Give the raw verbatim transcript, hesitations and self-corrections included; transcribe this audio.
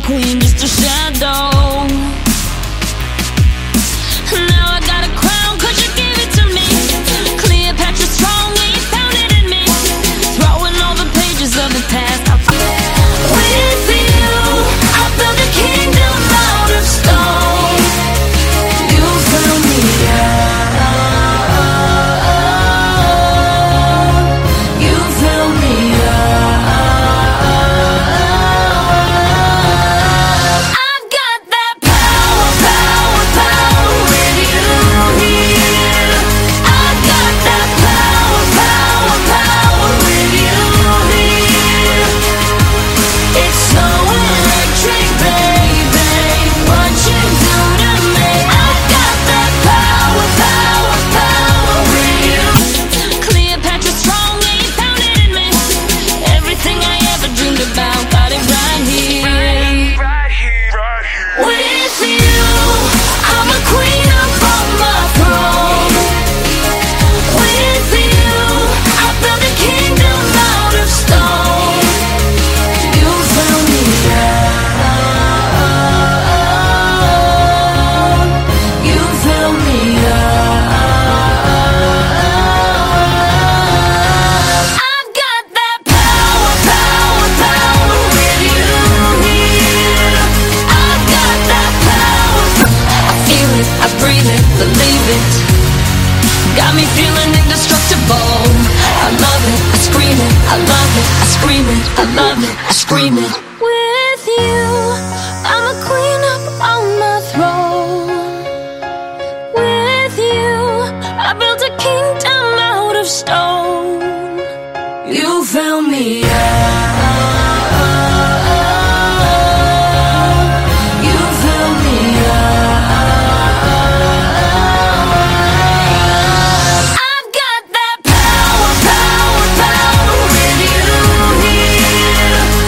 queen, just a shadow. Now I got a crown, 'cause you gave it to me. Cleopatra strong, yeah, you found it in me. Throwing all the pages of the past. With you, I built a kingdom out of stone. You found me out. You found me out. I've got that power, power, power with you here. I've got that power, power, power with you here. It's so electric, baby, what you do to me. I've got that power, power, power with you. Cleopatra strong, yeah, you found it in me. Everything I ever dreamed about, got it right here. With you, I'm a queen up on my throne. With you, I built a kingdom out of stone. You found me out. You found me out. I've got that power, power, power with you here. I've got that power. I feel it, I breathe it, believe it. Got me feeling indestructible. I love it, I scream it, I love it, I scream it, I love it, I scream it.